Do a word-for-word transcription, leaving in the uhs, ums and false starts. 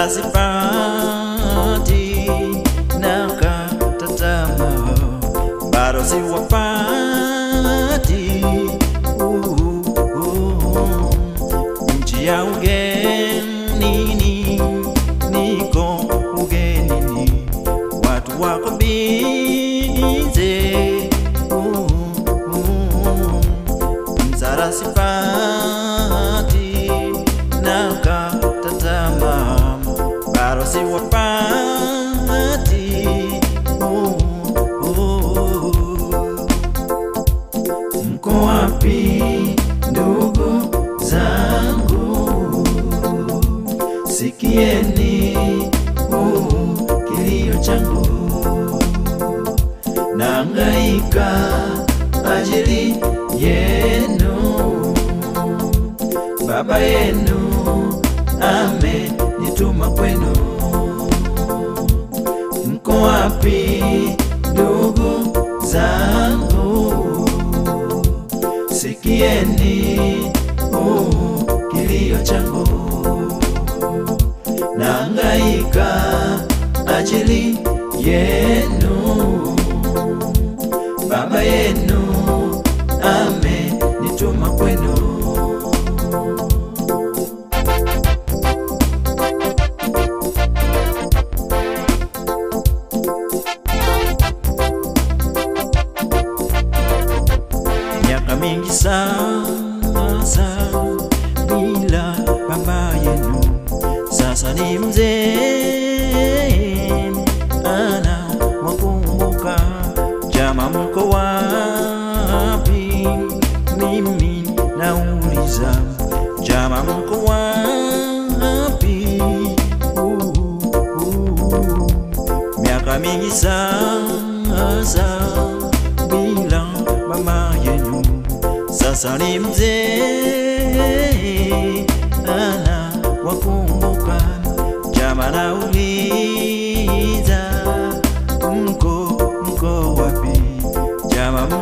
msara sipati nakata tamaa, bado siwapati. uh, uh, Nchi ya ugenini, niko ugenini, watu wako bize. uh, uh, Msara sipati nakata tamaa, bado siwapati. uh, uh, Mko wapi ndugu zangu? Sikieni uh, kilio changu. Nahangaika ajili yenu, baba yenu amenituma kwenu. Mko wapi ndugu zangu? Sikieni uh, kilio changu. Nahangaika ajili yenu, baba yenu amenituma kwenu. Miaka mingi sasa bila baba yenu, sasa ni mzee ana wakumbuka. Jama, mko wapi? Mimi nauliza, jama, mko wapi? uh, uh, Miaka mingi sasa bila mama yenu, sasa ni mzee ana wakumbuka. Jama, nauliza, mko mko wapi? Jama,